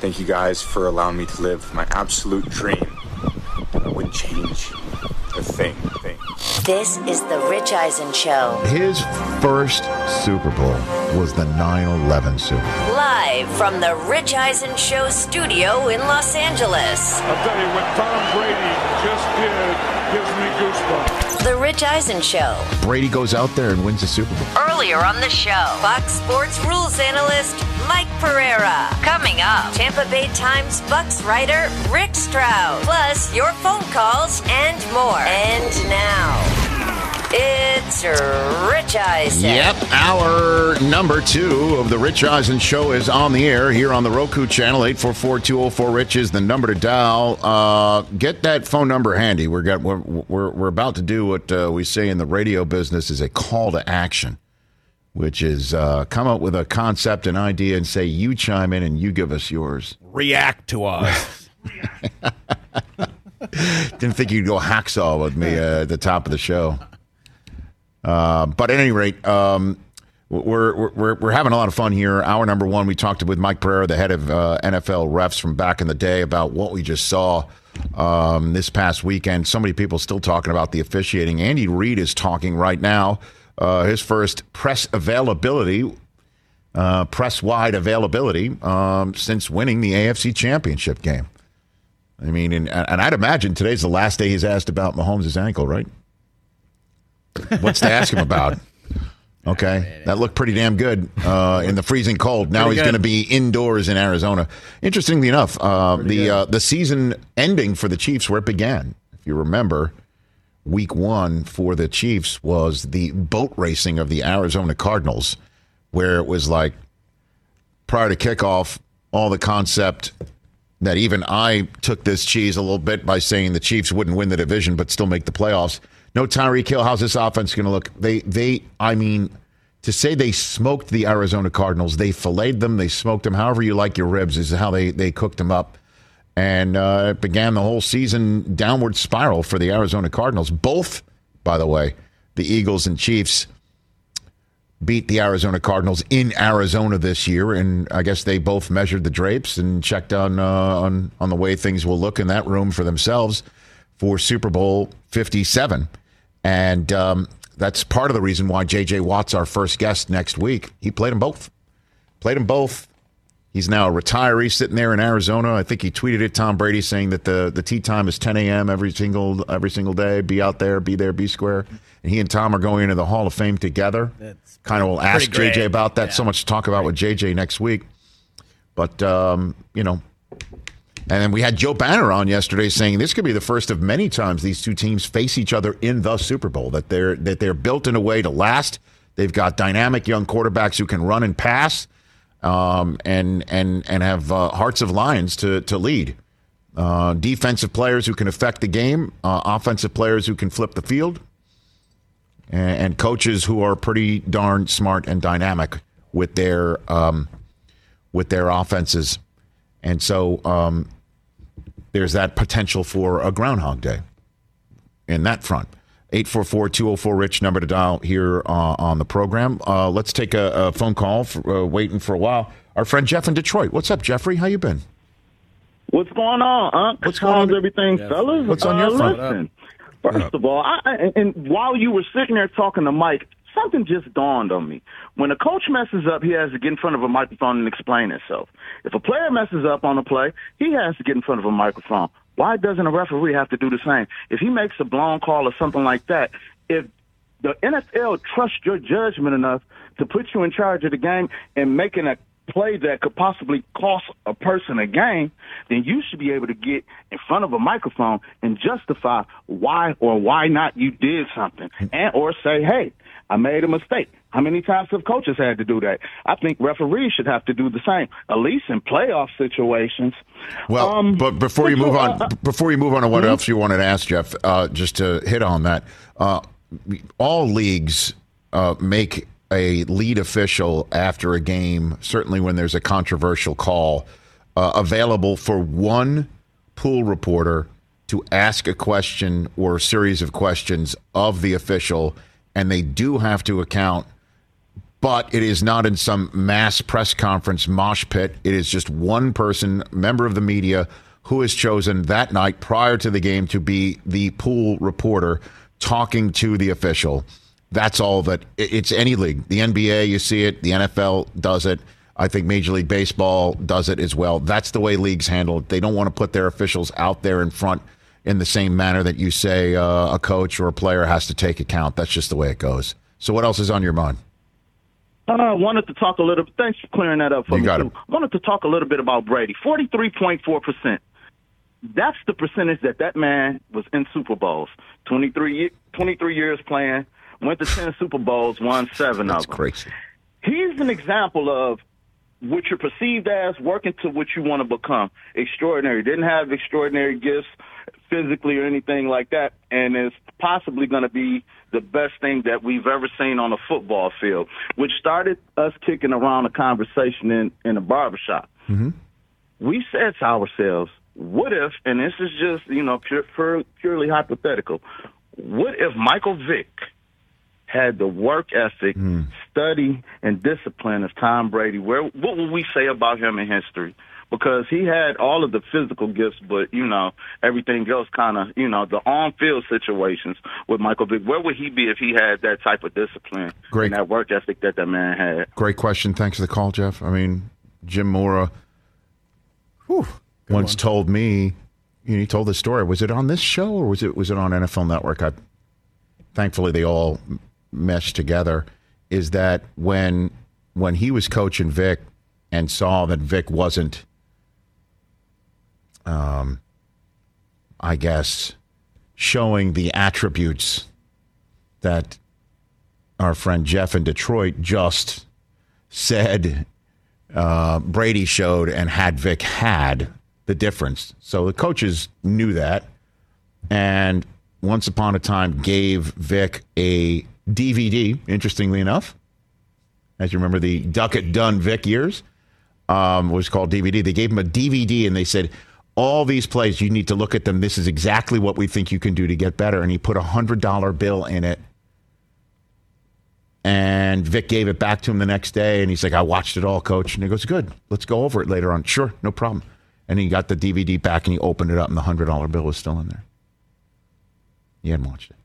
Thank you guys for allowing me to live my absolute dream. I wouldn't change a thing. This is the Rich Eisen Show. His first Super Bowl was the 9/11 Super Bowl. Live from the Rich Eisen Show studio in Los Angeles. I'll tell you, what Tom Brady just did gives me goosebumps. The Rich Eisen Show. Brady goes out there and wins the Super Bowl. Earlier on the show, Fox Sports rules analyst Mike Pereira. Coming up, Tampa Bay Times Bucks writer Rick Stroud. Plus, your phone calls and more. And now, it's Rich Eisen. Yep, hour number 2 of the Rich Eisen Show is on the air here on the Roku channel. 844-204-RICH is the number to dial. Get that phone number handy. We're about to do what we say in the radio business is a call to action, which is come up with a concept, an idea, and say you chime in and you give us yours. React to us. Didn't think you'd go hacksaw with me at the top of the show. But at any rate, we're having a lot of fun here. Hour number 1, we talked with Mike Pereira, the head of NFL refs from back in the day, about what we just saw this past weekend. So many people still talking about the officiating. Andy Reid is talking right now. His first press-wide availability since winning the AFC Championship game. I mean, and I'd imagine today's the last day he's asked about Mahomes' ankle, right? What's to ask him about? Okay, that looked pretty damn good in the freezing cold. Now he's going to be indoors in Arizona. Interestingly enough, the season ending for the Chiefs where it began, if you remember, Week 1 for the Chiefs was the boat racing of the Arizona Cardinals, where it was like prior to kickoff, all the concept that even I took this cheese a little bit by saying the Chiefs wouldn't win the division but still make the playoffs. No Tyreek Hill. How's this offense going to look? I mean, to say they smoked the Arizona Cardinals, they filleted them, they smoked them, however you like your ribs is how they cooked them up. And it began the whole season downward spiral for the Arizona Cardinals. Both, by the way, the Eagles and Chiefs beat the Arizona Cardinals in Arizona this year, and I guess they both measured the drapes and checked on the way things will look in that room for themselves for Super Bowl 57. And that's part of the reason why J.J. Watt's our first guest next week. He played them both. He's now a retiree sitting there in Arizona. I think he tweeted it, Tom Brady, saying that the tee time is 10 a.m. every single day. Be out there, be there, be square. And he and Tom are going into the Hall of Fame together. Kind of will ask J.J. about that. Yeah. So much to talk about with J.J. next week. But, and then we had Joe Banner on yesterday saying this could be the first of many times these two teams face each other in the Super Bowl, that they're built in a way to last. They've got dynamic young quarterbacks who can run and pass. And have hearts of lions to lead. Defensive players who can affect the game, offensive players who can flip the field, and coaches who are pretty darn smart and dynamic with their offenses. And so there's that potential for a Groundhog Day in that front. 844-204-RICH, number to dial here on the program. Let's take a phone call, waiting for a while. Our friend Jeff in Detroit. What's up, Jeffrey? How you been? What's going on, What's going on? How's everything, fellas? What's on your front? Listen, first of all, and while you were sitting there talking to Mike, something just dawned on me. When a coach messes up, he has to get in front of a microphone and explain himself. If a player messes up on a play, he has to get in front of a microphone. Why doesn't a referee have to do the same? If he makes a blown call or something like that, if the NFL trusts your judgment enough to put you in charge of the game and making a play that could possibly cost a person a game, then you should be able to get in front of a microphone and justify why or why not you did something, and or say, hey, I made a mistake. How many times have coaches had to do that? I think referees should have to do the same, at least in playoff situations. Well, but before you move on to what else you wanted to ask, Jeff, just to hit on that, all leagues make a lead official after a game, certainly when there's a controversial call, available for one pool reporter to ask a question or a series of questions of the official, and they do have to account but it is not in some mass press conference mosh pit. It is just one person, member of the media, who is chosen that night prior to the game to be the pool reporter talking to the official. That's all that it's any league. The NBA, you see it. The NFL does it. I think Major League Baseball does it as well. That's the way leagues handle it. They don't want to put their officials out there in front in the same manner that you say a coach or a player has to take account. That's just the way it goes. So what else is on your mind? I wanted to talk a little. Thanks for clearing that up for me, got too. it. I wanted to talk a little bit about Brady. 43.4%. That's the percentage that man was in Super Bowls. 23 years playing, went to 10 Super Bowls, won 7 of them. That's crazy. He's an example of what you're perceived as, working to what you want to become. Extraordinary. Didn't have extraordinary gifts physically or anything like that, and is possibly going to be the best thing that we've ever seen on a football field, which started us kicking around a conversation in a barbershop. Mm-hmm. We said to ourselves, what if, and this is just, purely hypothetical, what if Michael Vick had the work ethic, study, and discipline of Tom Brady? What would we say about him in history? Because he had all of the physical gifts, but, everything else kind of, the on-field situations with Michael Vick. Where would he be if he had that type of discipline and that work ethic that man had? Great question. Thanks for the call, Jeff. I mean, Jim Mora once told me, he told the story. Was it on this show or was it on NFL Network? Thankfully, they all meshed together. Is that when he was coaching Vic and saw that Vic wasn't, I guess, showing the attributes that our friend Jeff in Detroit just said Brady showed and had Vic had the difference. So the coaches knew that, and once upon a time gave Vic a DVD, interestingly enough. As you remember, the Duckett Dunn Vic years was called DVD. They gave him a DVD, and they said, all these plays, you need to look at them. This is exactly what we think you can do to get better. And he put a $100 bill in it. And Vic gave it back to him the next day, and he's like, I watched it all, Coach. And he goes, good, let's go over it later on. Sure, no problem. And he got the DVD back, and he opened it up, and the $100 bill was still in there. He hadn't watched it.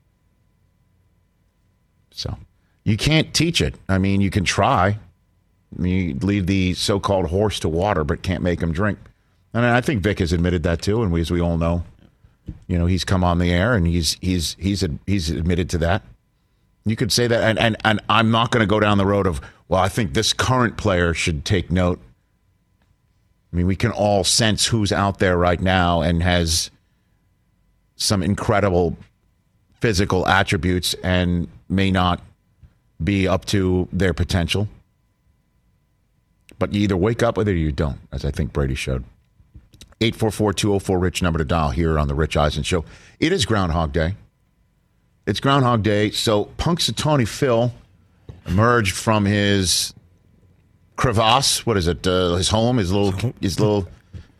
So you can't teach it. I mean, you can try. You lead the so-called horse to water, but can't make him drink. And I think Vic has admitted that too. And as we all know, he's come on the air and he's admitted to that. You could say that, and I'm not going to go down the road of, well, I think this current player should take note. I mean, we can all sense who's out there right now and has some incredible physical attributes and may not be up to their potential. But you either wake up with it or you don't, as I think Brady showed. 844-204-RICH, number to dial here on the Rich Eisen Show. It is Groundhog Day. It's Groundhog Day, so Punxsutawney Phil emerged from his crevasse. What is it? His home, his little hole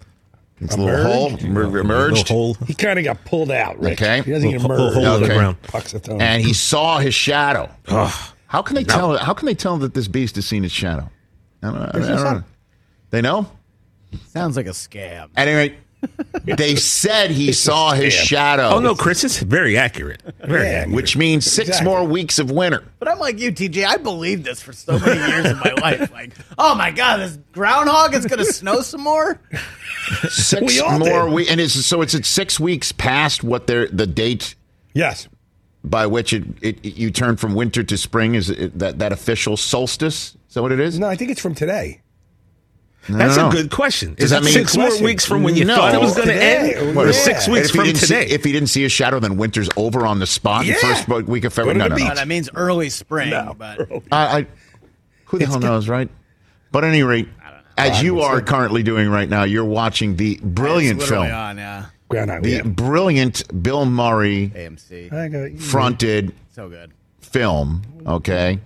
emerged. He kind of got pulled out, Rich. Okay. He doesn't get emerged. Hole in the ground. Punxsutawney. And he saw his shadow. How can they tell? How can they tell that this beast has seen his shadow? I don't know. They know? Sounds like a scam. At any rate, they said he saw his shadow. Oh, no, Chris, it's very accurate. Very accurate. Which means 6 more weeks of winter. But I'm like you, TJ. I believed this for so many years in my life. Like, oh my God, this groundhog is going to snow some more? 6 more weeks. And it's at 6 weeks past what the date. Yes. By which you turn from winter to spring. Is that official solstice? Is that what it is? No, I think it's from today. That's a good question. Does that mean 6 more weeks from when you thought it was going to end? Or 6 weeks from today? If he didn't see a shadow, then winter's over on the spot. The first week of February. No. That means early spring. No, but who the hell knows, right? But at any rate, as you are currently doing right now, you're watching the brilliant film. The brilliant Bill Murray fronted film, okay,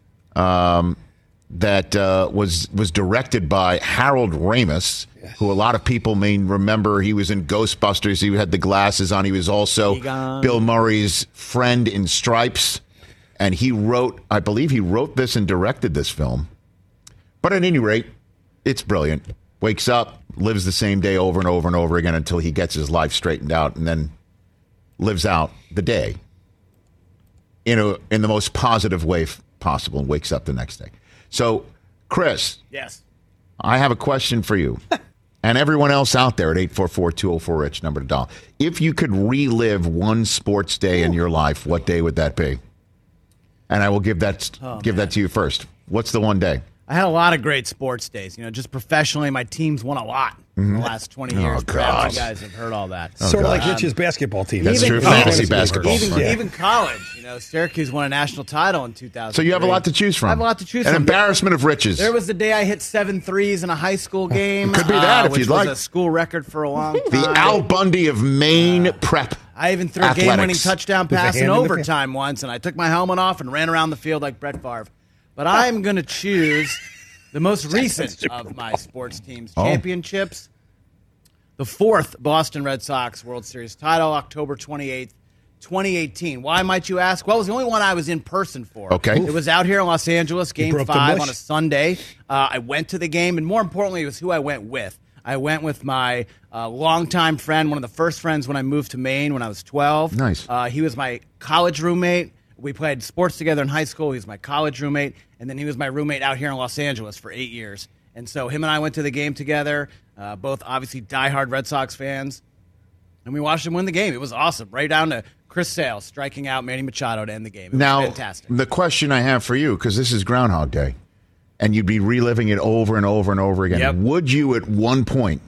that was directed by Harold Ramis, who a lot of people may remember. He was in Ghostbusters. He had the glasses on. He was also Bill Murray's friend in Stripes. And I believe he wrote this and directed this film. But at any rate, it's brilliant. Wakes up, lives the same day over and over and over again until he gets his life straightened out, and then lives out the day in the most positive way possible and wakes up the next day. So, Chris. Yes. I have a question for you. And everyone else out there at 844-204-RICH, number to dial. If you could relive one sports day in your life, what day would that be? And I will give that to you first. What's the one day? I had a lot of great sports days. Just professionally, my teams won a lot in the last 20 years. Perhaps you guys have heard all that. Sort of like Rich's basketball team. That's true. Fantasy basketball. Even college. Syracuse won a national title in 2000. So you have a lot to choose from. I have a lot to choose from. An embarrassment of riches. There was the day I hit 7 threes in a high school game. Could be that if you'd like. Which was a school record for a long time. The Al Bundy of Maine prep. I even threw a game-winning touchdown pass in overtime once, and I took my helmet off and ran around the field like Brett Favre. But I'm going to choose the most recent of my sports teams' championships. The 4th Boston Red Sox World Series title, October 28th, 2018. Why, might you ask? Well, it was the only one I was in person for. Okay. It was out here in Los Angeles, Game 5 on a Sunday. I went to the game, and more importantly, it was who I went with. I went with my longtime friend, one of the first friends when I moved to Maine when I was 12. Nice. He was my college roommate. We played sports together in high school. He was my college roommate, and then he was my roommate out here in Los Angeles for 8 years. And so him and I went to the game together, both obviously diehard Red Sox fans, and we watched him win the game. It was awesome, right down to Chris Sale striking out Manny Machado to end the game. It was fantastic. The question I have for you, because this is Groundhog Day, and you'd be reliving it over and over and over again, would you at one point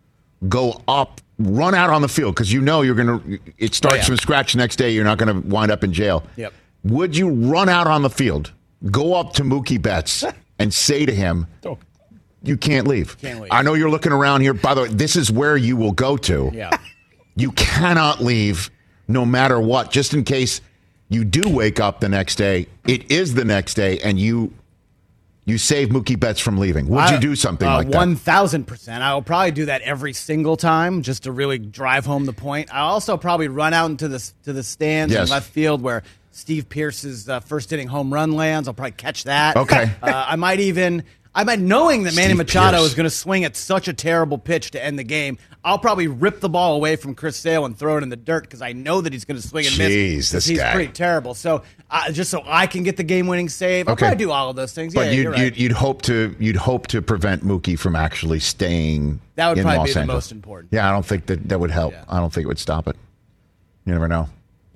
go up, run out on the field, because you're going to, it starts from scratch the next day, you're not going to wind up in jail. Yep. Would you run out on the field, go up to Mookie Betts, and say to him, you can't leave. I know you're looking around here. By the way, this is where you will go to. Yeah. You cannot leave no matter what, just in case you do wake up the next day. It is the next day, and you save Mookie Betts from leaving. Would you do something like that? 1,000%. I will probably do that every single time just to really drive home the point. I'll also probably run out into the stands in left field where Steve Pearce's first inning home run lands. I'll probably catch that. Okay. I might knowing that Manny Machado is going to swing at such a terrible pitch to end the game, I'll probably rip the ball away from Chris Sale and throw it in the dirt because I know that he's going to swing and miss. He's pretty terrible. So just so I can get the game-winning save, I'll probably do all of those things. But right. you'd hope to prevent Mookie from actually staying. That would in probably Los be Angeles. the most important. Yeah, I don't think that would help. Yeah. I don't think it would stop it. You never know.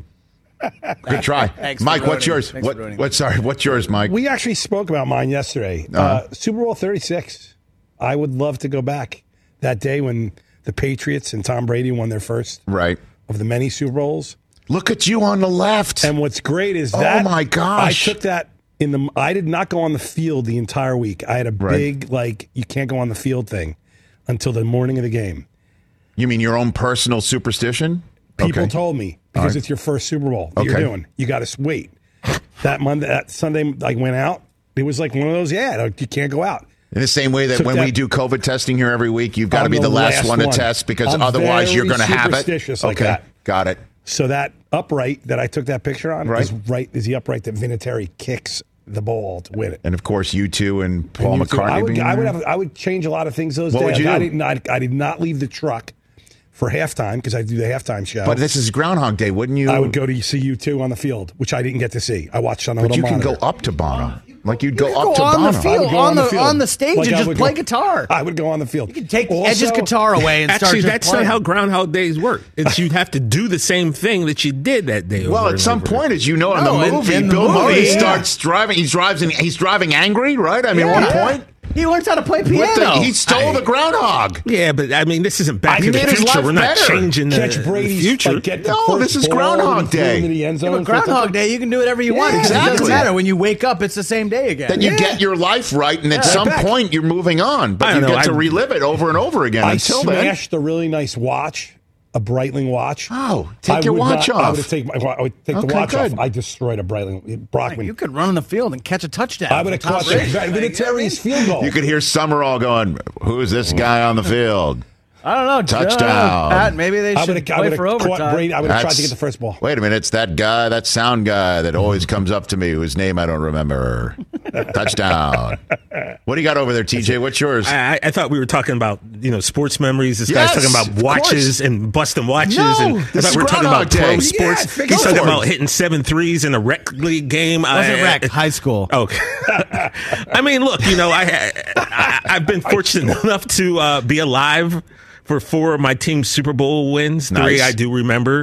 Good try. Thanks, Mike. What's yours? What's What's yours, Mike? We actually spoke about mine yesterday. Super Bowl 36. I would love to go back that day when the Patriots and Tom Brady won their first of the many Super Bowls. Look at you on the left. And what's great is that my gosh, I took that I did not go on the field the entire week. I had a big you can't go on the field thing until the morning of the game. You mean your own personal superstition? People told me because it's your first Super Bowl that you're doing. You got to wait. That Sunday, went out. It was like one of those. You can't go out. In the same way that when we do COVID testing here every week, you've got to be the last one to test because otherwise you're going to have it. Superstitious like that. Got it. So that upright that I took that picture on is the upright that Vinatieri kicks the ball to win it. And of course, U2 and Paul McCartney. I would change a lot of things those days. Would you do? I did not leave the truck for halftime because I do the halftime show. But this is Groundhog Day, wouldn't you? I would go to see U2 on the field, which I didn't get to see. I watched on a little monitor. But you can go up to Bono. Like you'd go up to on Bono. The field, on the stage and just play guitar. I would go on the field. You can take Edge's guitar away and start just that's playing. not how Groundhog Days work. It's you'd have to do the same thing that you did that day. Well, at some point, as you know, in the movie, Bill Murray starts driving. He's driving angry, right? I mean, at one point. He learns how to play piano. He stole the groundhog. Yeah, but I mean, this isn't Back to the Future. We're not changing the future. This is Groundhog Day. But Groundhog Day, you can do whatever you want. Exactly. It doesn't matter. When you wake up, it's the same day again. Then you get your life right, and at some point, you're moving on. But you get to relive it over and over again. I Until then, smashed a really nice watch. A Breitling watch. Oh, take your watch off. I would take the watch off. I destroyed a Breitling. Brockman. You could run on the field and catch a touchdown. I would have caught Vinatieri's field goal. You could hear Summerall going, "Who's this guy on the field?" I don't know. Touchdown. Pat, maybe they should play for overtime. Brady. I would have tried to get the first ball. Wait a minute. It's that guy, that sound guy that always comes up to me whose name I don't remember. Touchdown. What do you got over there, TJ? What's yours? I thought we were talking about, sports memories. This guy's talking about watches and busting watches. And I thought we were talking about pro sports. He's talking about hitting 7 threes in a rec league game. Wasn't rec, high school. Okay. I mean, look, I've been fortunate enough to be alive for 4 of my team's Super Bowl wins. Nice. 3 I do remember.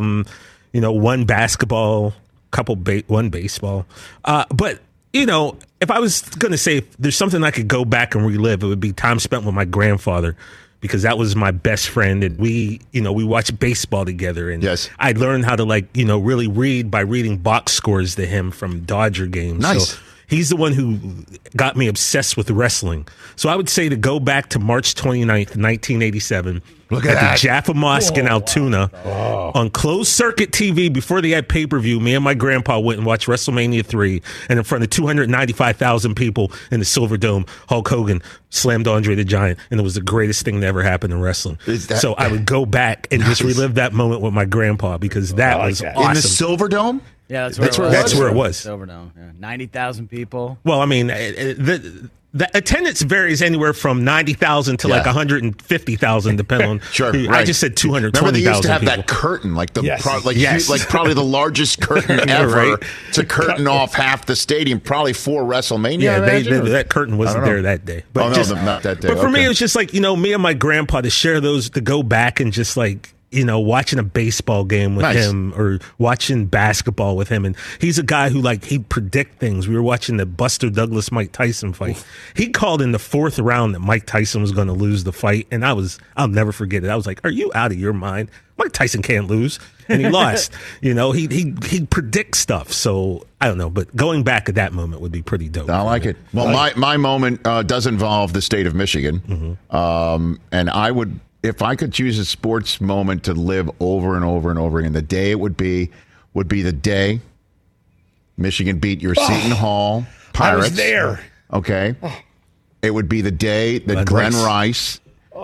1 basketball, one baseball. But if I was going to say if there's something I could go back and relive, it would be time spent with my grandfather, because that was my best friend, and we watched baseball together, and yes. I learned how to really read by reading box scores to him from Dodger games. Nice. So he's the one who got me obsessed with wrestling. So I would say to go back to March 29th, 1987. Look at that. The Jaffa Mosque in Altoona on closed circuit TV before they had pay-per-view. Me and my grandpa went and watched WrestleMania 3, and in front of 295,000 people in the Silverdome, Hulk Hogan slammed Andre the Giant, and it was the greatest thing that ever happened in wrestling. So I would go back and just relive that moment with my grandpa, because that was awesome. In the Silverdome? Yeah, that's where it was. Silverdome. Yeah. 90,000 people. Well, I mean, the attendance varies anywhere from 90,000 to like 150,000, depending on. Sure, right. I just said 220,000. Remember, they used to have people. that curtain, like the Yes. like probably the largest curtain ever Right. to curtain off half the stadium, probably for WrestleMania. Yeah, imagine. that curtain wasn't there that day. But not that day. But for me, it was just like, me and my grandpa to share those, to go back and just like, watching a baseball game with him or watching basketball with him. And he's a guy who he'd predict things. We were watching the Buster Douglas Mike Tyson fight. He called in the 4th round that Mike Tyson was going to lose the fight. And I'll never forget it. I was like, are you out of your mind? Mike Tyson can't lose. And he lost. He predicts stuff. So I don't know. But going back at that moment would be pretty dope. I like it. Well, my moment does involve the state of Michigan. Mm-hmm. And I would, if I could choose a sports moment to live over and over and over again, the day it would be the day Michigan beat your Seton Hall Pirates. I was there. Okay. It would be the day that Glenn Rice,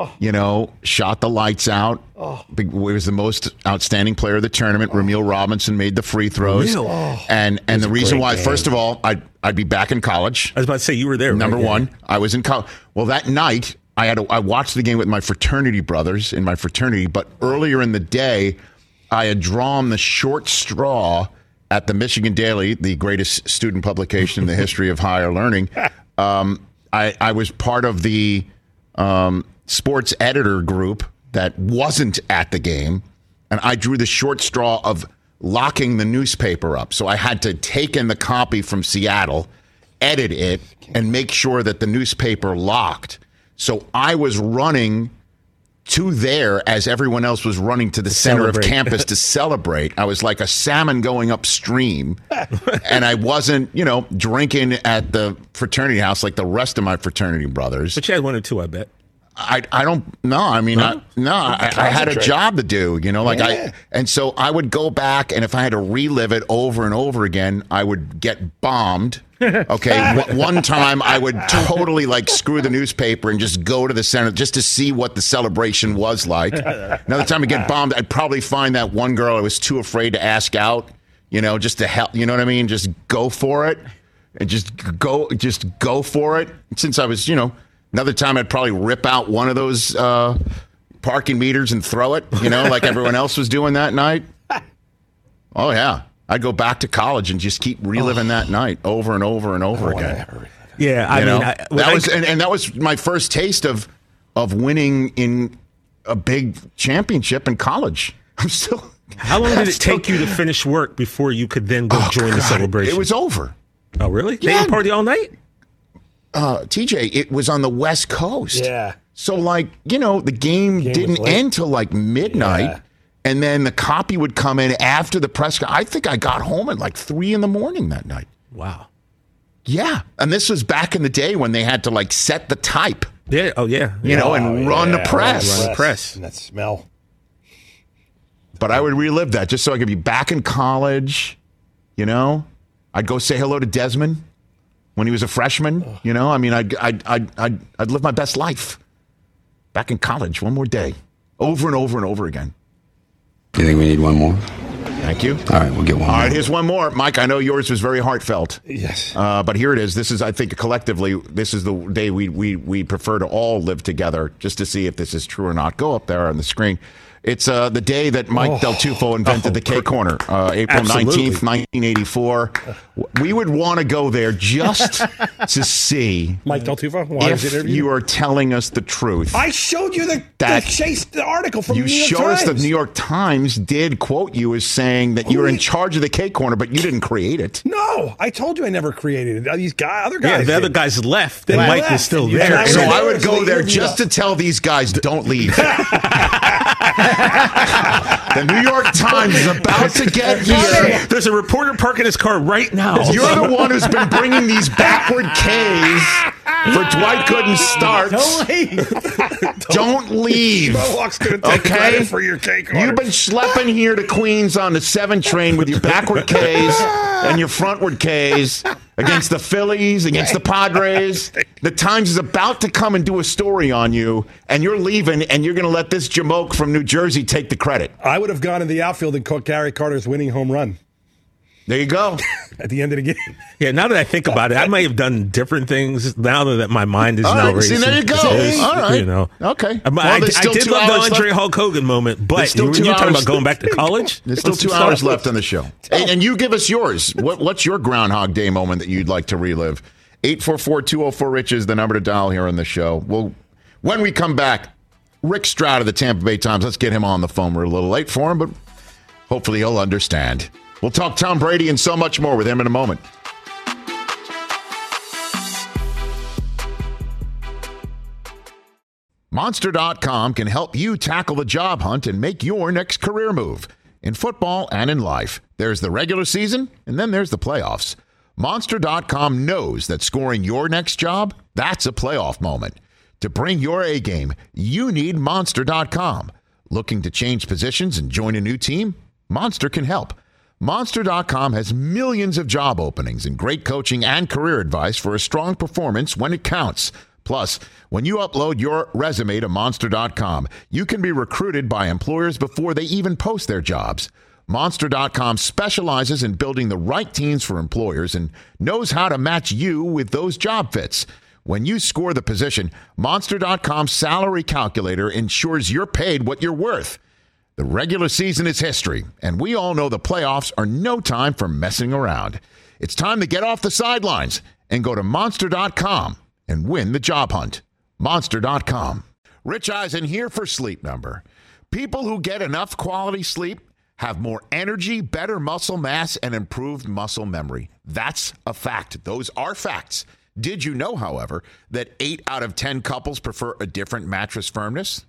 shot the lights out. He was the most outstanding player of the tournament. Ramil Robinson made the free throws. And the reason why, first of all, I'd be back in college. I was about to say, you were there. Number one, I was in college. Well, that night, I watched the game with my fraternity brothers in my fraternity, but earlier in the day, I had drawn the short straw at the Michigan Daily, the greatest student publication in the history of higher learning. I was part of the sports editor group that wasn't at the game, and I drew the short straw of locking the newspaper up. So I had to take in the copy from Seattle, edit it, and make sure that the newspaper locked. So I was running to there as everyone else was running to the center of campus to celebrate. I was like a salmon going upstream, and I wasn't, drinking at the fraternity house like the rest of my fraternity brothers. But you had 1 or 2, I bet. I don't know. I mean, I had a job to do, and so I would go back, and if I had to relive it over and over again, I would get bombed. Okay, one time I would totally screw the newspaper and just go to the center just to see what the celebration was like. Another time I get bombed, I'd probably find that one girl I was too afraid to ask out, just to help. You know what I mean? Just go for it, and just go for it. Since I was, another time I'd probably rip out one of those parking meters and throw it, like everyone else was doing that night. Oh yeah. I'd go back to college and just keep reliving that night over and over and over again. Yeah, that was my first taste of winning in a big championship in college. I'm still. How long did it take you to finish work before you could then go join the celebration? It was over. Oh, really? Yeah. They didn't party all night? TJ, it was on the West Coast. Yeah. So the game didn't end till midnight. Yeah. And then the copy would come in after the press. I think I got home at 3 a.m. that night. Wow. Yeah. And this was back in the day when they had to set the type. Yeah. Oh, yeah. And run the press. Run the press. And that smell. But I would relive that just so I could be back in college. I'd go say hello to Desmond when he was a freshman. I'd live my best life. Back in college, one more day. Over and over and over again. You think we need one more? Thank you. All right, we'll get one more. All right, here's one more. Mike, I know yours was very heartfelt. Yes. But here it is. This is, I think, collectively, this is the day we prefer to all live together, just to see if this is true or not. Go up there on the screen. It's the day that Mike Del Tufo invented the K-Corner, April 19th, 1984. We would want to go there just to see Mike Del Tufo, if you are telling us the truth. I showed you the article from the New York Times. You showed us the New York Times did quote you as saying that you were in charge of the K-Corner, but you didn't create it. No, I told you I never created it. These other guys. Yeah, the other guys left, and Mike was still there. So I would go there just to tell these guys, don't leave. The New York Times is about to get here. There's a reporter parking his car right now. You're the one who's been bringing these backward Ks for Dwight Gooden starts. Don't leave. Mohawk's going to take credit for your cake order. You've been schlepping here to Queens on the 7 train with your backward Ks and your frontward Ks against the Phillies, against the Padres. The Times is about to come and do a story on you, and you're leaving, and you're going to let this jamoke from New Jersey take the credit. I would have gone in the outfield and caught Gary Carter's winning home run. There you go. At the end of the game. Yeah, now that I think about it, I may have done different things now that my mind is now racing. See, there you go. All right. You know. Okay. I did love the Andre Hulk Hogan moment, but you're talking about going back to college? There's still 2 hours left on the show. And you give us yours. What's your Groundhog Day moment that you'd like to relive? 844-204-RICH is the number to dial here on the show. When we come back, Rick Stroud of the Tampa Bay Times. Let's get him on the phone. We're a little late for him, but hopefully he'll understand. We'll talk Tom Brady and so much more with him in a moment. Monster.com can help you tackle the job hunt and make your next career move. In football and in life, there's the regular season, and then there's the playoffs. Monster.com knows that scoring your next job, that's a playoff moment. To bring your A game, you need Monster.com. Looking to change positions and join a new team? Monster can help. Monster.com has millions of job openings and great coaching and career advice for a strong performance when it counts. Plus, when you upload your resume to Monster.com, you can be recruited by employers before they even post their jobs. Monster.com specializes in building the right teams for employers and knows how to match you with those job fits. When you score the position, Monster.com's salary calculator ensures you're paid what you're worth. The regular season is history, and we all know the playoffs are no time for messing around. It's time to get off the sidelines and go to Monster.com and win the job hunt. Monster.com. Rich Eisen here for Sleep Number. People who get enough quality sleep have more energy, better muscle mass, and improved muscle memory. That's a fact. Those are facts. Did you know, however, that 8 out of 10 couples prefer a different mattress firmness?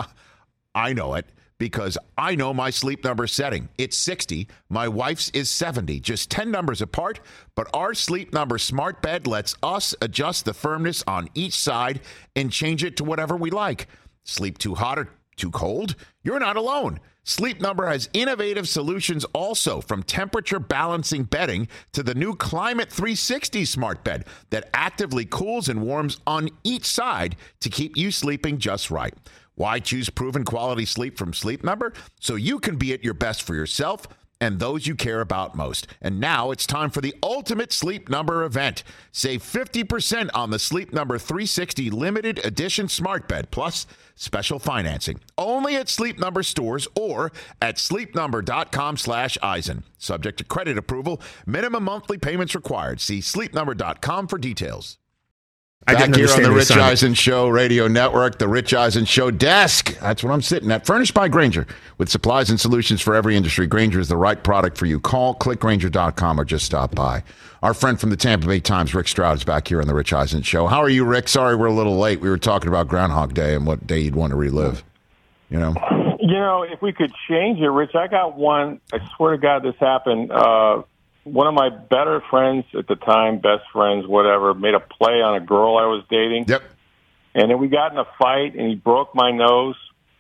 I know it because I know my Sleep Number setting. It's 60. My wife's is 70. Just 10 numbers apart, but our Sleep Number smart bed lets us adjust the firmness on each side and change it to whatever we like. Sleep too hot or too cold? You're not alone. Sleep Number has innovative solutions also, from temperature balancing bedding to the new Climate 360 smart bed that actively cools and warms on each side to keep you sleeping just right. Why choose proven quality sleep from Sleep Number? So you can be at your best for yourself and those you care about most. And now it's time for the ultimate Sleep Number event. Save 50% on the Sleep Number 360 limited edition smart bed plus special financing. Only at Sleep Number stores or at sleepnumber.com/Eisen. Subject to credit approval. Minimum monthly payments required. See sleepnumber.com for details. Back here on the Rich Eisen Show Radio Network, the Rich Eisen Show desk. That's what I'm sitting at. Furnished by Grainger. With supplies and solutions for every industry, Grainger is the right product for you. Call, click Grainger.com, or just stop by. Our friend from the Tampa Bay Times, Rick Stroud, is back here on the Rich Eisen Show. How are you, Rick? Sorry we're a little late. We were talking about Groundhog Day and what day you'd want to relive. You know, if we could change it, Rich, I got one. I swear to God this happened. One of my better friends at the time, best friends, whatever, made a play on a girl I was dating. Yep. And then we got in a fight, and he broke my nose.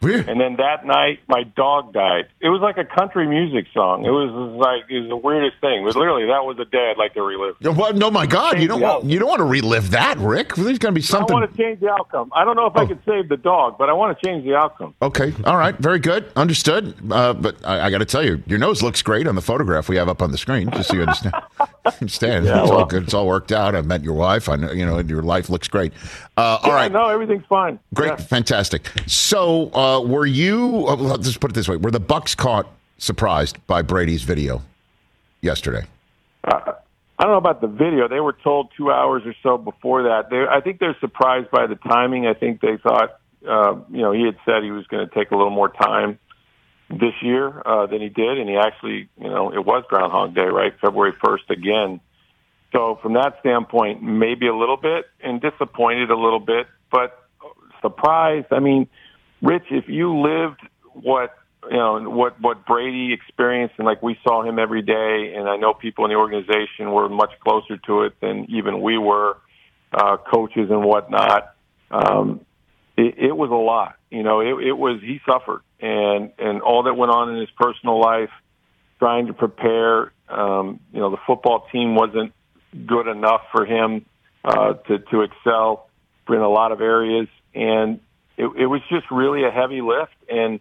And then that night, my dog died. It was like a country music song. It was the weirdest thing. But literally, that was a day I'd like to relive. Well, no, my God, you don't want to relive that, Rick. There's going to be something. I want to change the outcome. I don't know if I could save the dog, but I want to change the outcome. Okay, all right, very good, understood. But I got to tell you, your nose looks great on the photograph we have up on the screen. Just so you understand. It's all good. It's all worked out. I've met your wife. I know. Your life looks great. All right. No, everything's fine. Great, fantastic. So, were you? Let's just put it this way: were the Bucks caught surprised by Brady's video yesterday? I don't know about the video. They were told 2 hours or so before that. I think they're surprised by the timing. I think they thought, he had said he was going to take a little more time this year than he did, and he actually, it was Groundhog Day, right? February 1st again. So from that standpoint, maybe a little bit, and disappointed a little bit, but surprised. I mean, Rich, if you lived what Brady experienced, and like we saw him every day, and I know people in the organization were much closer to it than even we were, coaches and whatnot. It was a lot. It was, he suffered, and all that went on in his personal life, trying to prepare. The football team wasn't good enough for him to excel in a lot of areas, and it was just really a heavy lift. And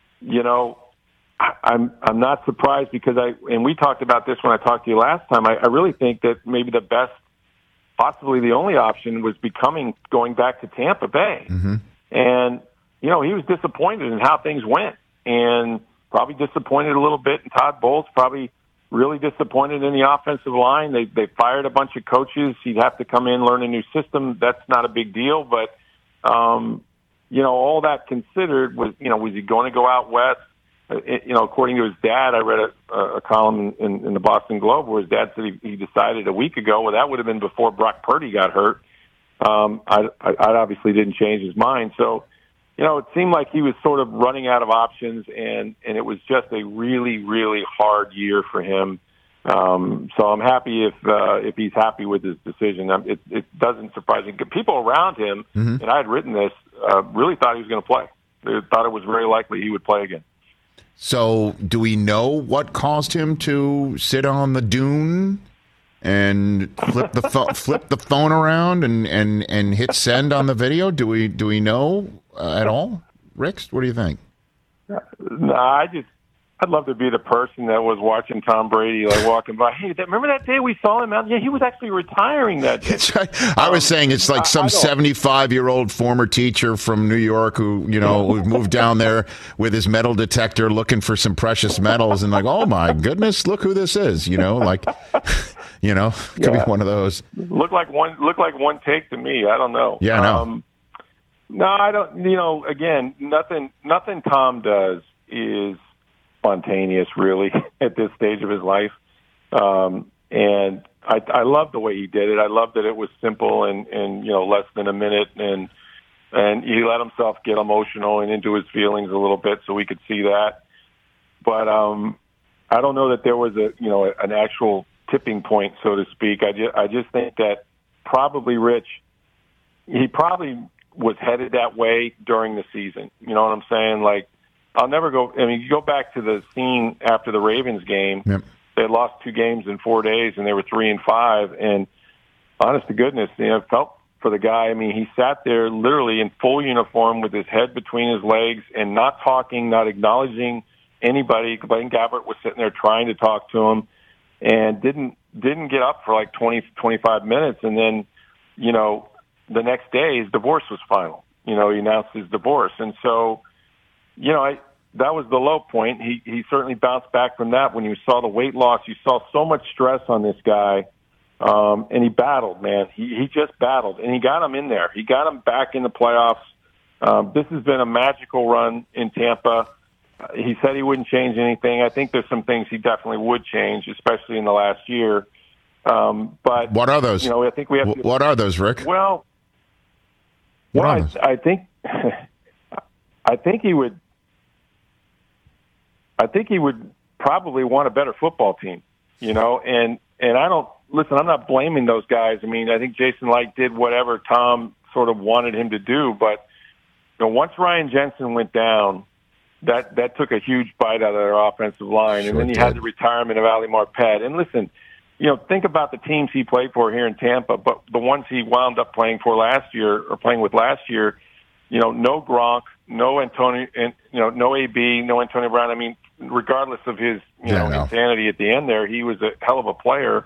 I'm not surprised because we talked about this when I talked to you last time. I really think that maybe the best, possibly the only option, was going back to Tampa Bay. Mm-hmm. And he was disappointed in how things went, and probably disappointed a little bit in Todd Bowles. Probably really disappointed in the offensive line. They fired a bunch of coaches. He'd have to come in, learn a new system. That's not a big deal, but all that considered, was he going to go out west? According to his dad, I read a column in the Boston Globe where his dad said he decided a week ago. Well, that would have been before Brock Purdy got hurt. I obviously didn't change his mind. So, it seemed like he was sort of running out of options, and it was just a really, really hard year for him. So I'm happy if he's happy with his decision. It doesn't surprise me. People around him, mm-hmm. and I had written this, really thought he was going to play. They thought it was very likely he would play again. So do we know what caused him to sit on the dune and flip the phone around and hit send on the video? Do we know at all, Rick? What do you think? No, I'd love to be the person that was watching Tom Brady, walking by. Hey, remember that day we saw him out? Yeah, he was actually retiring that day. That's right. I was saying it's like some 75-year-old former teacher from New York who moved down there with his metal detector looking for some precious metals, and oh my goodness, look who this is. Could be one of those. Look like one take to me. I don't know. Yeah, no. No, I don't. Again, nothing Tom does is spontaneous, really, at this stage of his life. And I love the way he did it. I love that it was simple and less than a minute, and he let himself get emotional and into his feelings a little bit, so we could see that. But I don't know that there was an actual tipping point, so to speak. I just think that probably Rich, he probably was headed that way during the season. You know what I'm saying? I'll never go. I mean, you go back to the scene after the Ravens game. Yep. They had lost 2 games in 4 days, and they were 3-5. And honest to goodness, felt for the guy. I mean, he sat there literally in full uniform with his head between his legs and not talking, not acknowledging anybody. Blaine Gabbert was sitting there trying to talk to him, and didn't get up for 20, 25 minutes. And then, the next day his divorce was final. He announced his divorce, and so. That was the low point. He certainly bounced back from that. When you saw the weight loss, you saw so much stress on this guy, and he battled, man. He just battled, and he got him in there. He got him back in the playoffs. This has been a magical run in Tampa. He said he wouldn't change anything. I think there's some things he definitely would change, especially in the last year. But what are those? I think we have. What are those, Rick? Well, I think. I think he would. I think he would probably want a better football team, and I don't listen. I'm not blaming those guys. I mean, I think Jason Licht did whatever Tom sort of wanted him to do, but once Ryan Jensen went down, that took a huge bite out of their offensive line. And then you had the retirement of Ali Marpet. And listen, think about the teams he played for here in Tampa, but the ones he wound up playing with last year, no Gronk, no Antonio, and no AB, no Antonio Brown. I mean, regardless of his insanity at the end there, he was a hell of a player.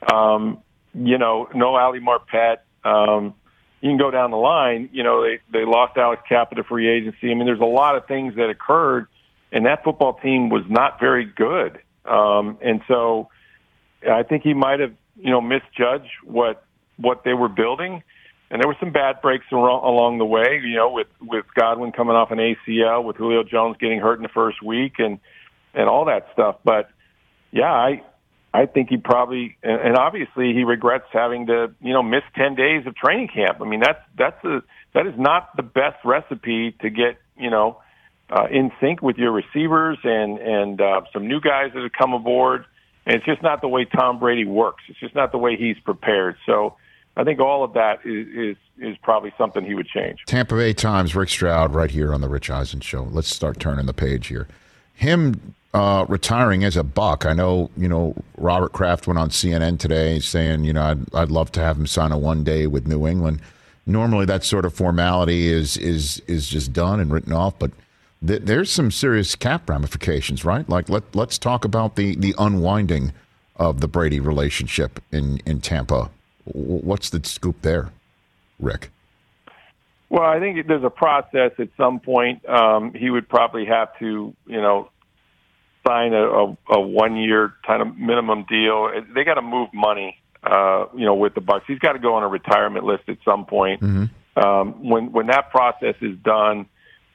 No Ali Marpet. You can go down the line. They lost Alex Cappa to free agency. I mean, there's a lot of things that occurred, and that football team was not very good. And so I think he might have, misjudged what they were building. And there were some bad breaks along the way, with Godwin coming off an ACL, with Julio Jones getting hurt in the first week and all that stuff. But, yeah, I think he probably, and obviously he regrets having to, miss 10 days of training camp. I mean, that is not the best recipe to get, in sync with your receivers and some new guys that have come aboard. And it's just not the way Tom Brady works. It's just not the way he's prepared. So I think all of that is probably something he would change. Tampa Bay Times, Rick Stroud, right here on the Rich Eisen Show. Let's start turning the page here. Him retiring as a Buck. I know, Robert Kraft went on CNN today saying, I'd love to have him sign a one-day with New England. Normally that sort of formality is just done and written off, but there's some serious cap ramifications, right? Like let's talk about the unwinding of the Brady relationship in Tampa. What's the scoop there, Rick? Well, I think there's a process at some point. He would probably have to, sign a 1 year kind of minimum deal. They got to move money, with the Bucs. He's got to go on a retirement list at some point. Mm-hmm. When that process is done,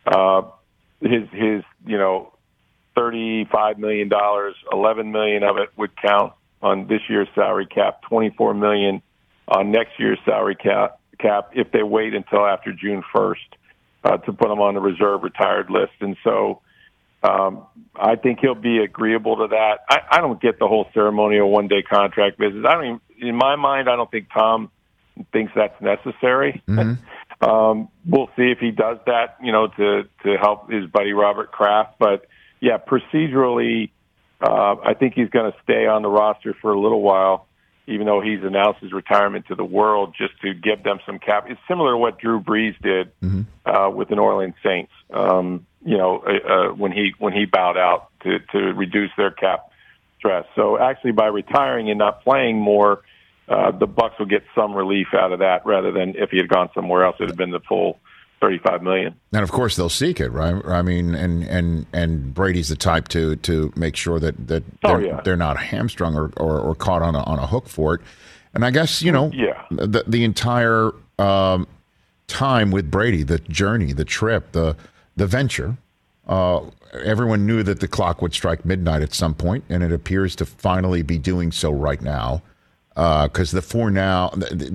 his $35 million, $11 million of it would count on this year's salary cap, $24 million on next year's salary cap if they wait until after June 1st to put him on the reserve retired list. And so I think he'll be agreeable to that. I don't get the whole ceremonial one-day contract business. In my mind, I don't think Tom thinks that's necessary. Mm-hmm. We'll see if he does that, to help his buddy Robert Kraft. But, yeah, procedurally, I think he's going to stay on the roster for a little while, even though he's announced his retirement to the world, just to give them some cap. It's similar to what Drew Brees did with the New Orleans Saints, when he bowed out to reduce their cap stress. So actually by retiring and not playing more, the Bucs will get some relief out of that rather than if he had gone somewhere else, it would have been the full $35 million. And of course they'll seek it, right? I mean, and Brady's the type to make sure that they're not hamstrung or caught on a hook for it. And I guess the entire time with Brady, the journey, the trip, the venture. Everyone knew that the clock would strike midnight at some point, and it appears to finally be doing so right now. Because the for now,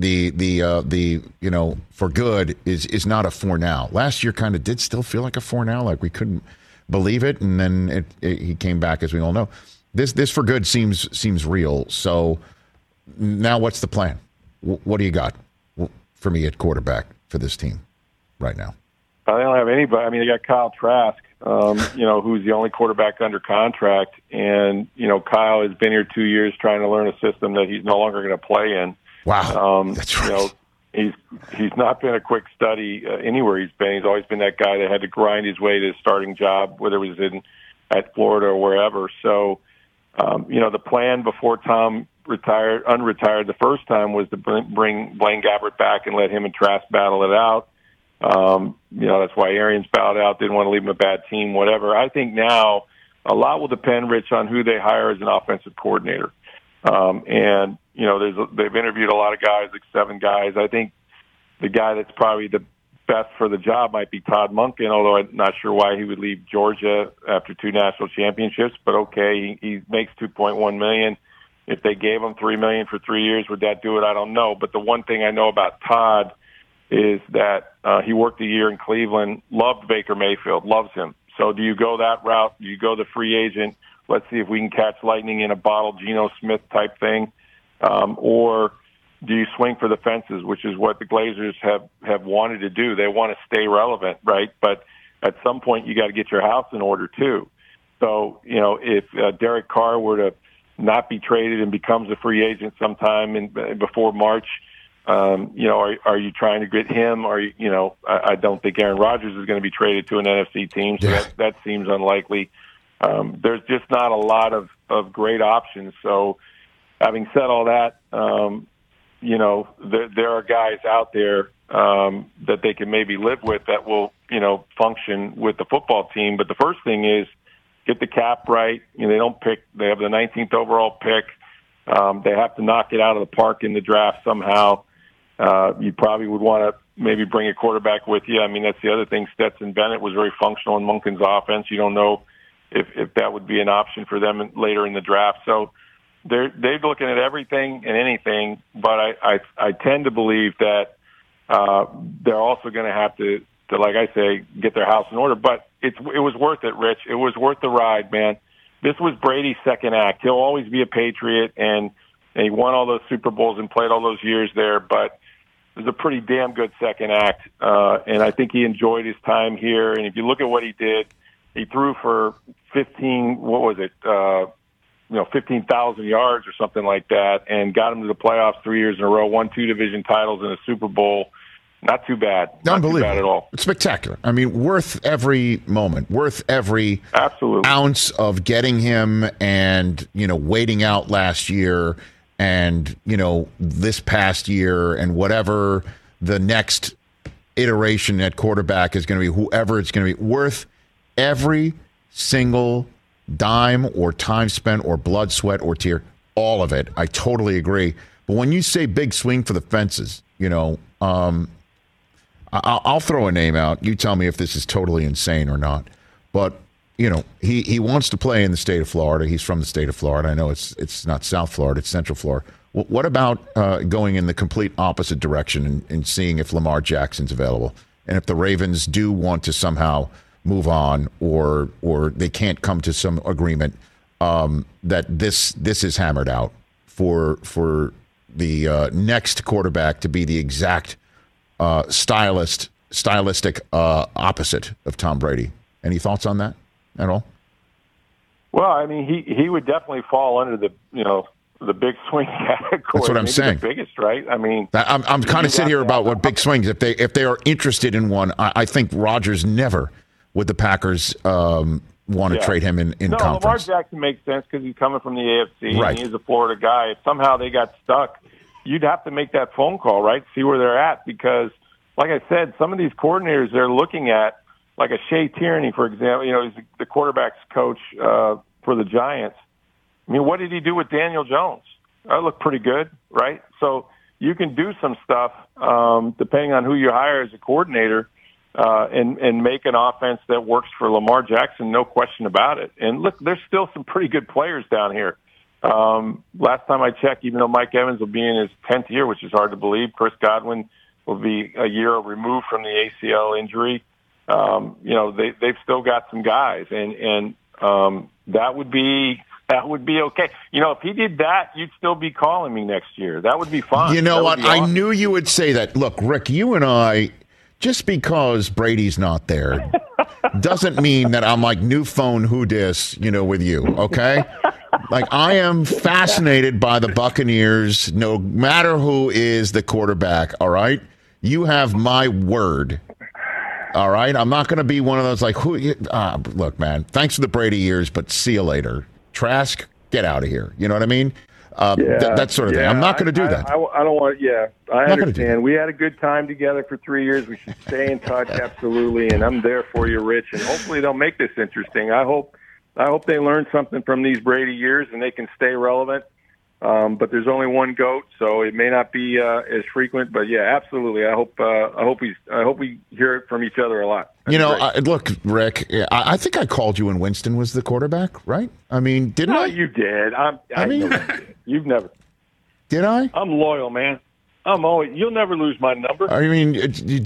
the for good is not a for now. Last year kind of did still feel like a for now, like we couldn't believe it, and then he came back, as we all know. This for good seems real. So now, what's the plan? What do you got for me at quarterback for this team right now? They don't have anybody. I mean, they got Kyle Trask, who's the only quarterback under contract. And, Kyle has been here 2 years trying to learn a system that he's no longer going to play in. Wow. That's right. He's not been a quick study anywhere he's been. He's always been that guy that had to grind his way to his starting job, whether it was at Florida or wherever. So, the plan before Tom unretired the first time was to bring Blaine Gabbert back and let him and Trask battle it out. That's why Arians bowed out, didn't want to leave him a bad team, whatever. I think now a lot will depend, Rich, on who they hire as an offensive coordinator. They've interviewed a lot of guys, like 7 guys. I think the guy that's probably the best for the job might be Todd Monken, although I'm not sure why he would leave Georgia after 2 national championships. But okay, he makes $2.1 million. If they gave him $3 million for 3 years, would that do it? I don't know. But the one thing I know about Todd is that he worked a year in Cleveland, loved Baker Mayfield, loves him. So do you go that route? Do you go the free agent? Let's see if we can catch lightning in a bottle, Geno Smith type thing. Or do you swing for the fences, which is what the Glazers have wanted to do. They want to stay relevant, right? But at some point, you got to get your house in order too. So, if Derek Carr were to not be traded and becomes a free agent sometime before March, are you trying to get him? Or I don't think Aaron Rodgers is going to be traded to an NFC team, so that seems unlikely. There's just not a lot of great options. So, having said all that, there are guys out there that they can maybe live with that will, function with the football team. But the first thing is get the cap right. They don't pick. They have the 19th overall pick. They have to knock it out of the park in the draft somehow. You probably would want to maybe bring a quarterback with you. I mean, that's the other thing. Stetson Bennett was very functional in Monken's offense. You don't know if that would be an option for them later in the draft. So they're looking at everything and anything, but I tend to believe that they're also going to have to, like I say, get their house in order. But it was worth it, Rich. It was worth the ride, man. This was Brady's second act. He'll always be a Patriot, and he won all those Super Bowls and played all those years there, but it was a pretty damn good second act, and I think he enjoyed his time here. And if you look at what he did, he threw for 15,000 yards or something like that, and got him to the playoffs 3 years in a row, won 2 division titles and a Super Bowl. Not too bad. Not too bad at all. It's spectacular. I mean, worth every moment, worth every ounce of getting him and, waiting out last year and, this past year and whatever the next iteration at quarterback is going to be, whoever it's going to be, worth every single dime or time spent or blood, sweat, or tear, all of it. I totally agree. But when you say big swing for the fences, I'll throw a name out. You tell me if this is totally insane or not. But, he wants to play in the state of Florida. He's from the state of Florida. I know it's not South Florida, it's Central Florida. What about going in the complete opposite direction and seeing if Lamar Jackson's available? And if the Ravens do want to somehow move on or they can't come to some agreement that this is hammered out for the next quarterback to be the exact stylistic opposite of Tom Brady. Any thoughts on that at all? Well, I mean, he would definitely fall under the big swing category. That's what I'm saying. The biggest, right? I mean, I'm kind of sitting here about what big swings. If they are interested in one, I think Rodgers never would the Packers want to trade him in conference. Lamar Jackson makes sense because he's coming from the AFC right. And he's a Florida guy. If somehow they got stuck, you'd have to make that phone call, right? See where they're at because, like I said, some of these coordinators they're looking at, like a Shea Tierney, for example, he's the quarterback's coach for the Giants. I mean, what did he do with Daniel Jones? That looked pretty good, right? So you can do some stuff depending on who you hire as a coordinator and make an offense that works for Lamar Jackson, no question about it. And look, there's still some pretty good players down here. Last time I checked, even though Mike Evans will be in his 10th year, which is hard to believe, Chris Godwin will be a year removed from the ACL injury. They've still got some guys, and that would be okay. If he did that, you'd still be calling me next year. That would be fine. You know what? I knew you would say that. Look, Rick, you and I, just because Brady's not there doesn't mean that I'm like new phone who dis, with you, okay? Like, I am fascinated by the Buccaneers, no matter who is the quarterback, all right? You have my word, all right? I'm not going to be one of those like, look, man, thanks for the Brady years, but see you later. Trask, get out of here. You know what I mean? That sort of thing. I'm not going to do that. I don't want. Yeah, I understand. We had a good time together for 3 years. We should stay in touch, absolutely. And I'm there for you, Rich. And hopefully they'll make this interesting. I hope they learn something from these Brady years and they can stay relevant. But there's only one GOAT, so it may not be as frequent. But yeah, absolutely. I hope we hear it from each other a lot. Look, Rick, I think I called you when Winston was the quarterback, right? I mean, didn't I? You did. You've never. Did I? I'm loyal, man. You'll never lose my number. I mean,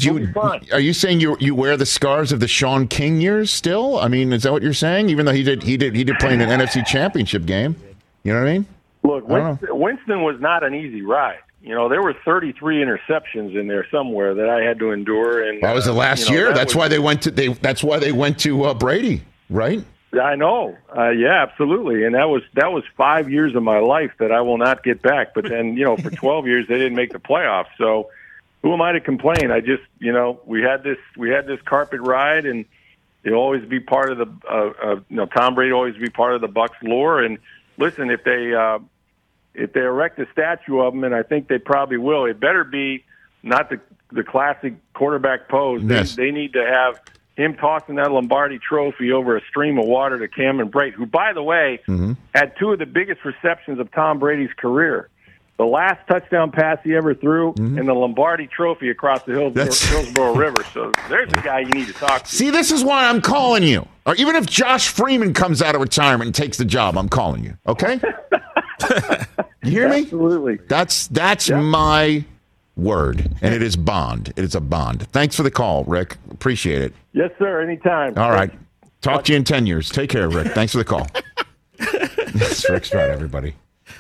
are you saying you wear the scars of the Sean King years still? I mean, is that what you're saying? Even though he did play in an NFC Championship game, you know what I mean? Look, Winston was not an easy ride. there were 33 interceptions in there somewhere that I had to endure. And that was the last year. That's why they went to Brady, right? I know. Yeah, absolutely. And that was 5 years of my life that I will not get back. But then, for 12 years they didn't make the playoffs. So who am I to complain? I just, we had this carpet ride, and it'll always be part of the Tom Brady will always be part of the Bucs lore. And listen, if they erect a statue of him, and I think they probably will, it better be not the classic quarterback pose. Yes. They need to have him tossing that Lombardi trophy over a stream of water to Cameron Brate, who, by the way, had two of the biggest receptions of Tom Brady's career. The last touchdown pass he ever threw, and the Lombardi trophy across the Hillsborough River. So there's a guy you need to talk to. See, this is why I'm calling you. Or even if Josh Freeman comes out of retirement and takes the job, I'm calling you. Okay? You hear me? Absolutely. That's my word, and it is bond. It is a bond. Thanks for the call, Rick. Appreciate it. Yes, sir. Anytime. All right. Talk to you in 10 years. Take care, Rick. Thanks for the call. It's Rick Stroud, everybody.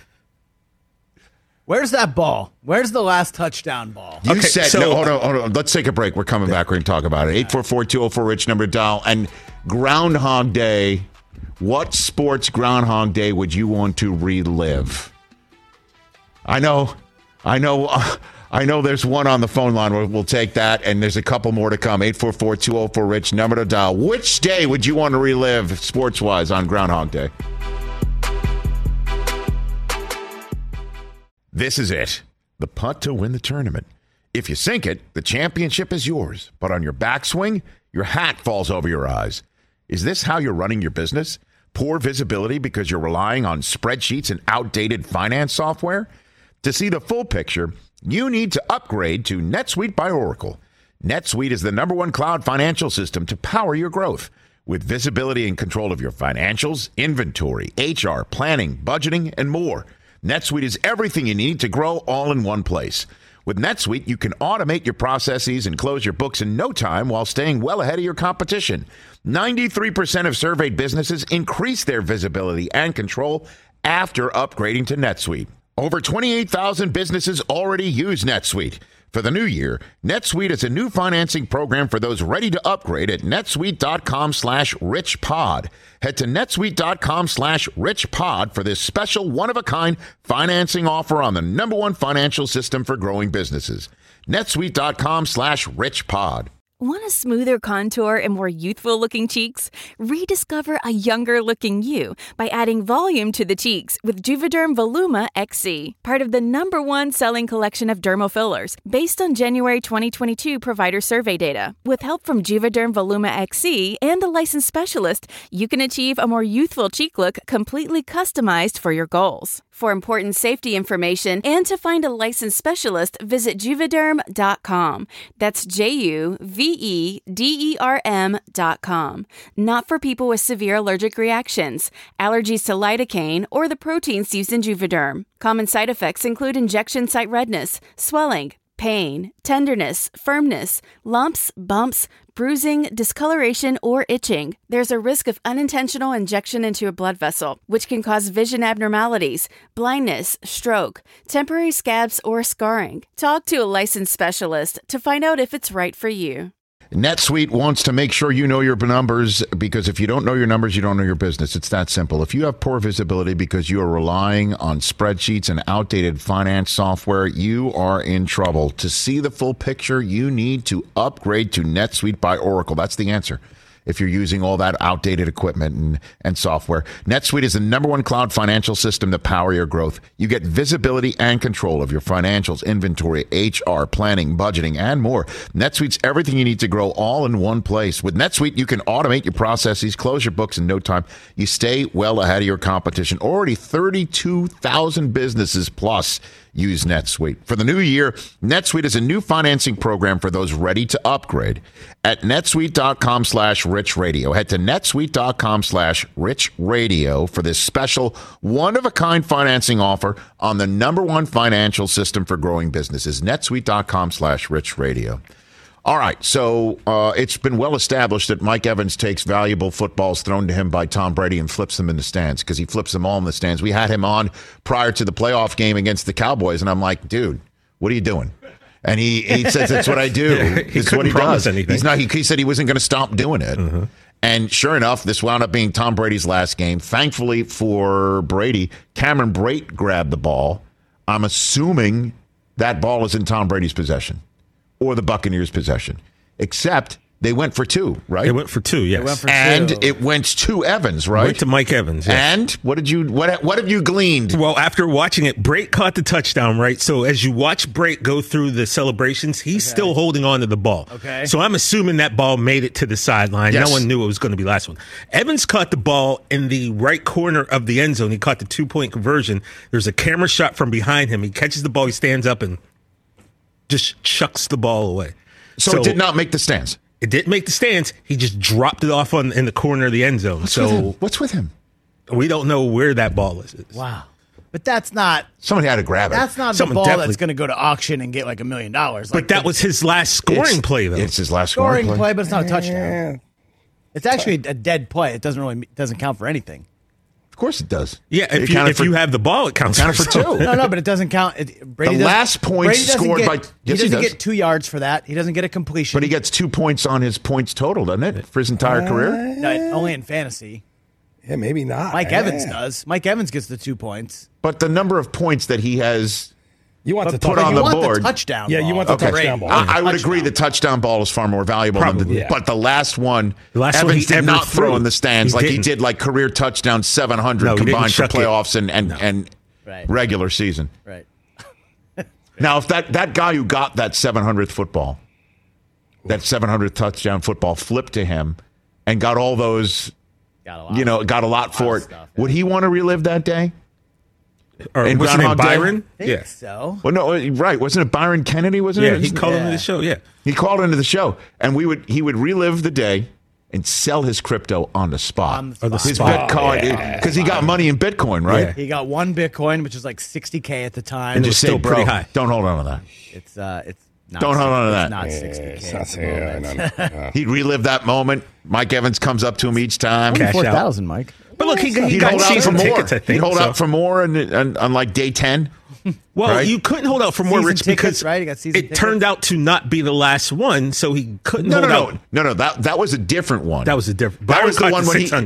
Where's that ball? Where's the last touchdown ball? You said, no, hold on. Let's take a break. We're coming back. We're going to talk about it. 844-204-RICH, number to dial. And Groundhog Day. What sports Groundhog Day would you want to relive? I know there's one on the phone line. We'll take that, and there's a couple more to come. 844-204-RICH, number to dial. Which day would you want to relive sports-wise on Groundhog Day? This is it. The putt to win the tournament. If you sink it, the championship is yours. But on your backswing, your hat falls over your eyes. Is this how you're running your business? Poor visibility because you're relying on spreadsheets and outdated finance software? To see the full picture, you need to upgrade to NetSuite by Oracle. NetSuite is the #1 cloud financial system to power your growth. With visibility and control of your financials, inventory, HR, planning, budgeting, and more. NetSuite is everything you need to grow all in one place. With NetSuite, you can automate your processes and close your books in no time while staying well ahead of your competition. 93% of surveyed businesses increase their visibility and control after upgrading to NetSuite. Over 28,000 businesses already use NetSuite. For the new year, NetSuite is a new financing program for those ready to upgrade at netsuite.com/richpod. Head to netsuite.com/richpod for this special one-of-a-kind financing offer on the #1 financial system for growing businesses. netsuite.com/richpod. Want a smoother contour and more youthful-looking cheeks? Rediscover a younger-looking you by adding volume to the cheeks with Juvederm Voluma XC, part of the #1 selling collection of dermal fillers, based on January 2022 provider survey data. With help from Juvederm Voluma XC and a licensed specialist, you can achieve a more youthful cheek look completely customized for your goals. For important safety information and to find a licensed specialist, visit Juvederm.com. That's JUVEDERM.com. Not for people with severe allergic reactions, allergies to lidocaine, or the proteins used in Juvederm. Common side effects include injection site redness, swelling, pain, tenderness, firmness, lumps, bumps, bruising, discoloration, or itching. There's a risk of unintentional injection into a blood vessel, which can cause vision abnormalities, blindness, stroke, temporary scabs, or scarring. Talk to a licensed specialist to find out if it's right for you. NetSuite wants to make sure you know your numbers, because if you don't know your numbers, you don't know your business. It's that simple. If you have poor visibility because you are relying on spreadsheets and outdated finance software, you are in trouble. To see the full picture, you need to upgrade to NetSuite by Oracle. That's the answer. If you're using all that outdated equipment and software, NetSuite is the #1 cloud financial system to power your growth. You get visibility and control of your financials, inventory, HR, planning, budgeting, and more. NetSuite's everything you need to grow all in one place. With NetSuite, you can automate your processes, close your books in no time. You stay well ahead of your competition. Already 32,000 businesses plus use NetSuite. For the new year, NetSuite is a new financing program for those ready to upgrade. At netsuite.com/richradio. Head to netsuite.com/richradio for this special one-of-a-kind financing offer on the #1 financial system for growing businesses. netsuite.com/richradio. All right, so it's been well established that Mike Evans takes valuable footballs thrown to him by Tom Brady and flips them in the stands, because he flips them all in the stands. We had him on prior to the playoff game against the Cowboys, and I'm like, dude, What are you doing? And he says, that's what I do. It's what he does. He said he wasn't going to stop doing it. Mm-hmm. And sure enough, this wound up being Tom Brady's last game. Thankfully for Brady, Cameron Brate grabbed the ball. I'm assuming that ball is in Tom Brady's possession or the Buccaneers' possession, except they went for 2, right? They went for 2, yes. It went to Evans, right? Went to Mike Evans, yes. And what have you gleaned? Well, after watching it, Brate caught the touchdown, right? So as you watch Brate go through the celebrations, he's still holding on to the ball. Okay. So I'm assuming that ball made it to the sideline. Yes. No one knew it was going to be the last one. Evans caught the ball in the right corner of the end zone. He caught the 2-point conversion. There's a camera shot from behind him. He catches the ball. He stands up and just chucks the ball away. So it did not make the stands. It didn't make the stands. He just dropped it off in the corner of the end zone. What's with him? We don't know where that ball is. Wow. But that's not... Somebody had to grab it. That's not the ball that's going to go to auction and get like $1 million. But that was his last scoring play, though. It's his last scoring play, but it's not a touchdown. It's actually a dead play. It doesn't count for anything. Of course it does. Yeah, if you have the ball, it counts for 2. No, but it doesn't count. The last point scored by... He doesn't get 2 yards for that. He doesn't get a completion. But he gets 2 points on his points total, doesn't it, for his entire career? No, only in fantasy. Yeah, maybe not. Mike Evans does. Mike Evans gets the 2 points. But the number of points that he has... You want the put on the board. The touchdown yeah, ball. You want the touchdown ball. I would agree the touchdown ball is far more valuable but the last one, Evans did not throw in the stands he did like career touchdown 700 combined for playoffs and regular season. Right. Now, if that guy who got that 700th football, that 700th touchdown football flipped to him and got all those, got a lot for it, would he want to relive that day? Or was it Byron? I think so. Well, no, right. Wasn't it Byron Kennedy? Wasn't it? Yeah, he called into the show. Yeah, he called into the show, and he would relive the day and sell his crypto on the spot. His Bitcoin, because he got money in Bitcoin, right? Yeah. He got 1 Bitcoin, which was like $60K at the time. And just still pretty high. Don't hold on to that. It's not. Don't hold on to that. It's not $60K. No. He'd relive that moment. Mike Evans comes up to him each time. 4,000, Mike. But look, he got season tickets, I think. He'd hold out for more on like day 10. Well, you couldn't hold out for more, Rich, because it turned out to not be the last one, so he couldn't hold out. No, that was a different one. That was a different. That was the one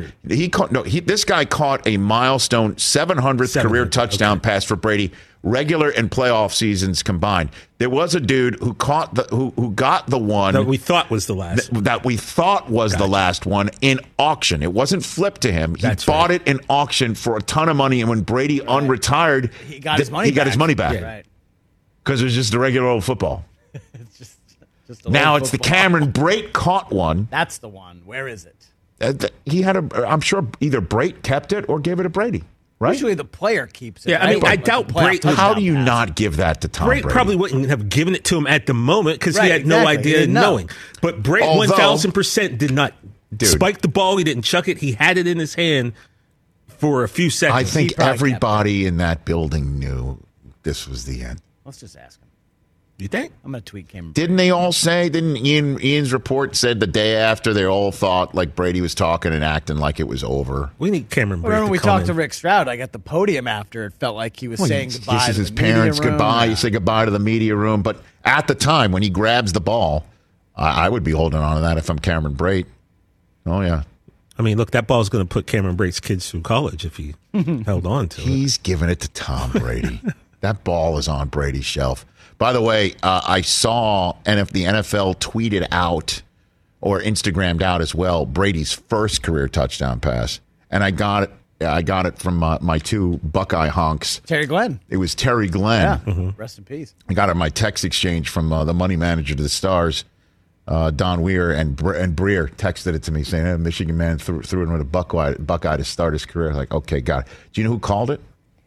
when this guy caught a milestone 700th career touchdown pass for Brady, regular and playoff seasons combined. There was a dude who got the one that we thought was the last. That we thought was the last one in auction. It wasn't flipped to him. He bought it in auction for a ton of money, and when Brady unretired, he got his money back. His money back. Yeah. Right. Because it was just the regular old football. It's just now it's the Cameron Brate caught one. That's the one. Where is it? He had I'm sure either Brate kept it or gave it to Brady. Right? Usually the player keeps it. Yeah, I mean, I doubt Brate. How do you not give that to Tom Brady? Brate probably wouldn't have given it to him at the moment because he had no idea knowing. But Brate 1,000% did not spike the ball. He didn't chuck it. He had it in his hand for a few seconds. I think everybody in that building knew this was the end. Let's just ask him. You think? I'm going to tweet Cameron. Didn't they all say? Didn't Ian's report said the day after they all thought like Brady was talking and acting like it was over? We need Cameron Brate. Remember we talked to Rick Stroud. I got the podium after. It felt like he was saying goodbye. This is his parents' goodbye. You say goodbye to the media room. But at the time when he grabs the ball, I would be holding on to that if I'm Cameron Brate. Oh yeah. I mean, look, that ball's going to put Cameron Brate's kids through college if he held on to it. He's giving it to Tom Brady. That ball is on Brady's shelf. By the way, I saw the NFL tweeted out or Instagrammed out as well Brady's first career touchdown pass, and I got it from my two Buckeye honks. Terry Glenn. It was Terry Glenn. Yeah. Rest in peace. I got it in my text exchange from the money manager to the Stars, Don Weir, and Breer texted it to me saying, Michigan man threw it with a Buckeye to start his career. Like, okay, got it. Do you know who called it?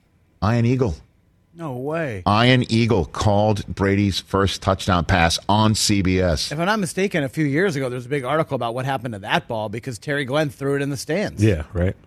Ian Eagle. No way. Ian Eagle called Brady's first touchdown pass on CBS. If I'm not mistaken, a few years ago, there was a big article about what happened to that ball because Terry Glenn threw it in the stands. Yeah, right.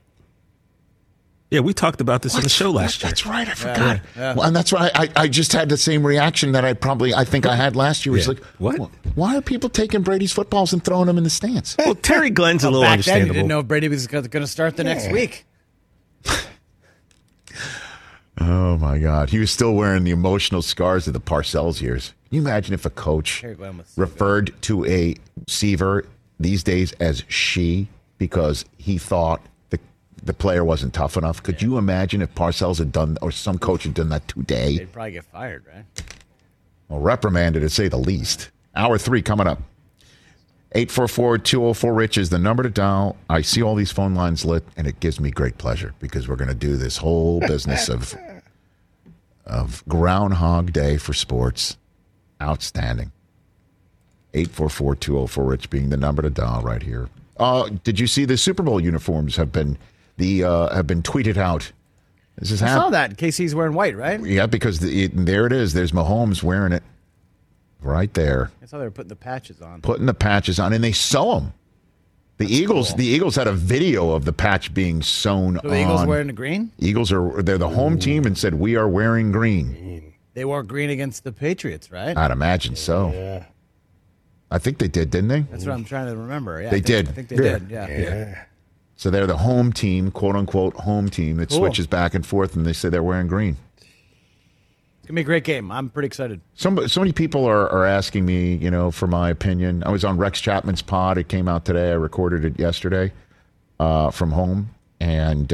Yeah, we talked about this on the show last year. That's right. I forgot. Yeah. Well, and that's why I just had the same reaction that I think I had last year. It's like, what? Why are people taking Brady's footballs and throwing them in the stands? Well, Terry Glenn's a little back understandable. Then you didn't know if Brady was going to start the next week. Oh, my God. He was still wearing the emotional scars of the Parcells years. Can you imagine if a coach referred to a receiver these days as she because he thought the player wasn't tough enough? Could you imagine if Parcells had done, or some coach had done that today? They'd probably get fired, right? Well, reprimanded to say the least. Hour 3 coming up. 844-204-RICH is the number to dial. I see all these phone lines lit, and it gives me great pleasure because we're going to do this whole business of Groundhog Day for sports. Outstanding. 844-204-RICH being the number to dial right here. Did you see the Super Bowl uniforms have been tweeted out? This is I saw that. KC's wearing white, right? Yeah, because there it is. There's Mahomes wearing it right there. I saw they were putting the patches on. And they sew them. The Eagles had a video of the patch being sewn on. The Eagles wearing the green? They're the home team and said, we are wearing green. They wore green against the Patriots, right? I'd imagine so. Yeah. I think they did, didn't they? That's what I'm trying to remember. Yeah, they did. I think they did, yeah. So they're the home team, quote-unquote home team that switches back and forth, and they say they're wearing green. It's going to be a great game. I'm pretty excited. So many people are asking me, for my opinion. I was on Rex Chapman's pod. It came out today. I recorded it yesterday from home, and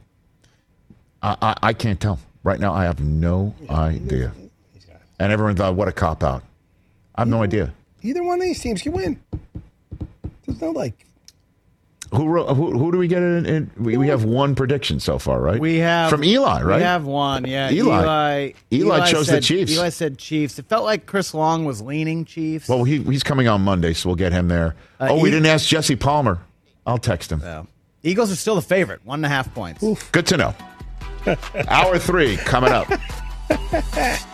I can't tell. Right now, I have no idea. And everyone thought, what a cop-out. I have no idea. Either one of these teams can win. There's no Who do we get in? We have one prediction so far, right? We have from Eli, right? We have one, yeah. Eli chose the Chiefs. Eli said Chiefs. It felt like Chris Long was leaning Chiefs. Well, he's coming on Monday, so we'll get him there. We didn't ask Jesse Palmer. I'll text him. Yeah. Eagles are still the favorite, 1.5 points. Good to know. Hour 3 coming up.